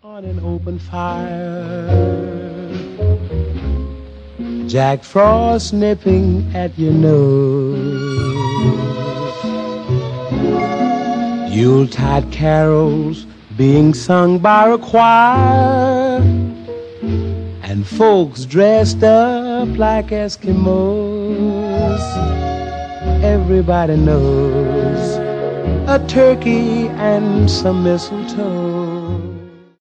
on an open fire, Jack Frost nipping at your nose, Yuletide carols being sung by a choir, and folks dressed up like Eskimos. Everybody knows a turkey and some mistletoe